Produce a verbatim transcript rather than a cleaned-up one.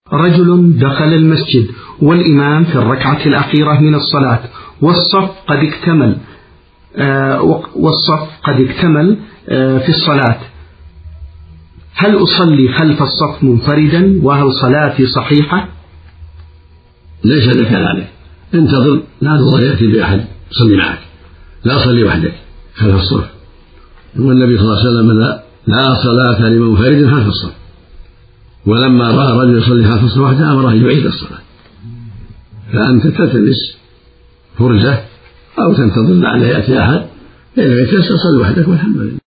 رجل دخل المسجد والإمام في الركعة الأخيرة من الصلاة والصف قد اكتمل آه والصف قد اكتمل آه في الصلاة، هل أصلي خلف الصف منفردا وهل صلاتي صحيحة؟ ليس لك ذلك، انتظر لا تظهر يأتي بأحد صلي معك، لا صلي وحدك خلف الصف. والنبي صلى الله عليه وسلم لا, لا صلاة لمنفرد خلف الصف، ولما رأى رجل يصلي خلف الصف وحده أمره يعيد الصلاة. فأنت تلتمس فرجة أو تنتظر لعل يأتي أحد، إذا كنت تصلي وحدك والحمد لله.